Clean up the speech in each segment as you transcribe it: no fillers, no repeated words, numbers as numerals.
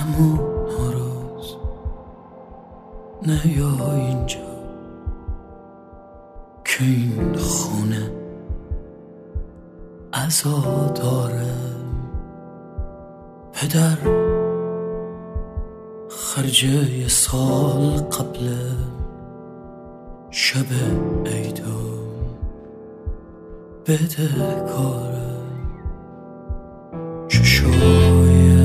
همون روز نیا اینجا که این خونه عزا داره. پدر خرجه یه سال قبل شب عیدو بده کاره. چشای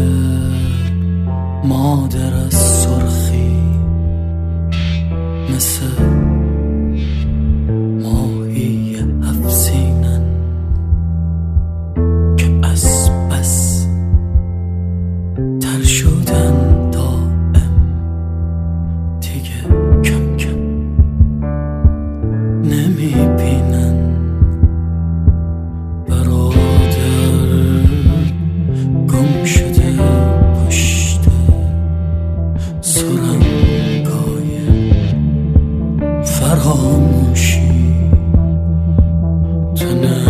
مادر از سرخی مثل ماهی افسینن که از بس تر شدن دائم دیگه کم کم نمیبینن. فراموشی تنه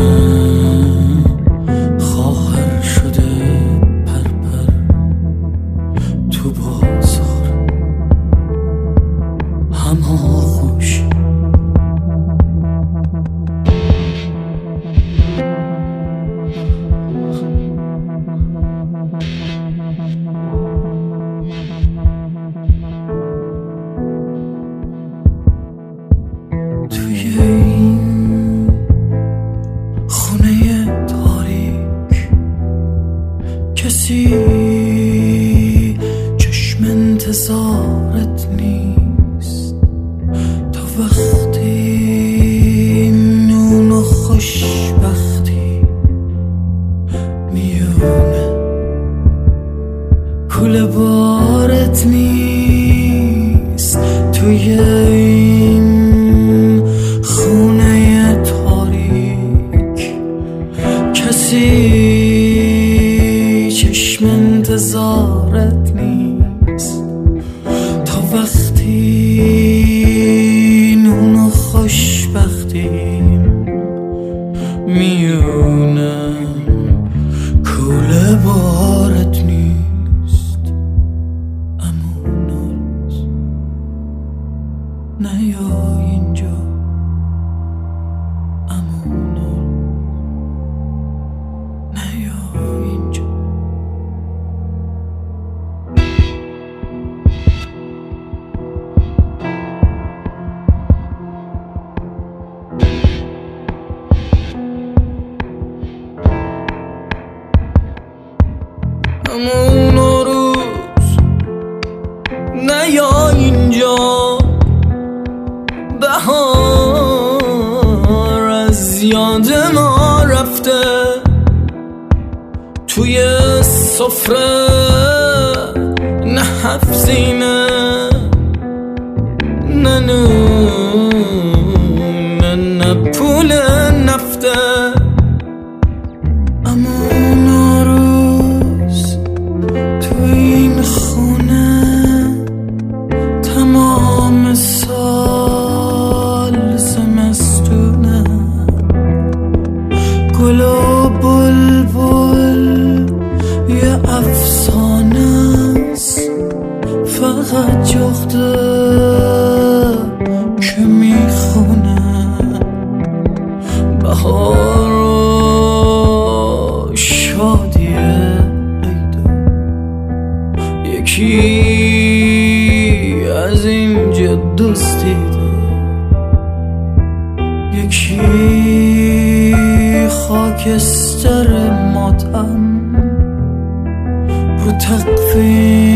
خواهر شده پرپر تو بازار هماغوشی. توی این خونه تاریک کسی چشم انتظارت نیست تا وقتی نون و خوشبختی میونه کوله بارت نیست. توی این خونه تاریک کسی چشم انتظارت نیست تا وقتی نون و خوشبختی میونه کوله بارت نیست. امون روز نیا اینجا همون روز نیا اینجا. بهار از یاد ما رفته توی سفره نه حفظینه نه نونه نه پول نفته. گل و بلبل یه افسانه است فقط جغده که میخونه. بهار و شادی عیدو یکی از اینجا دوست دیده یکی خاکستر ماتم رو تقویم